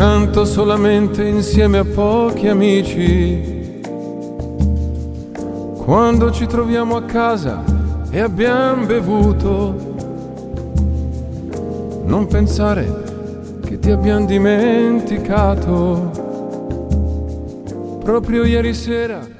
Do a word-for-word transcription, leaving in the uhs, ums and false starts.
canto solamente insieme a pochi amici. Quando ci troviamo a casa e abbiamo bevuto, non pensare che ti abbiamo dimenticato. Proprio ieri sera